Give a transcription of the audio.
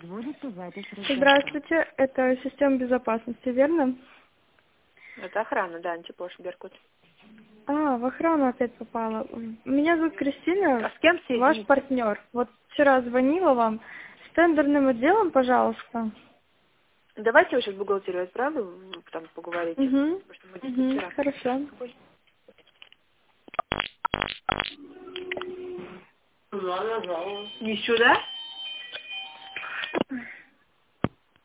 Производится запись разговора. Здравствуйте, это система безопасности, верно? Это охрана, да, Антипош, Беркут. В охрану опять попала. Меня зовут Кристина, А с кем ваш соединить? партнер. Вот вчера звонила вам с тендерным отделом, пожалуйста. Давайте я сейчас в бухгалтерию отправлю, там поговорите. Угу. Потому что мы вчера. Хорошо. Не сюда?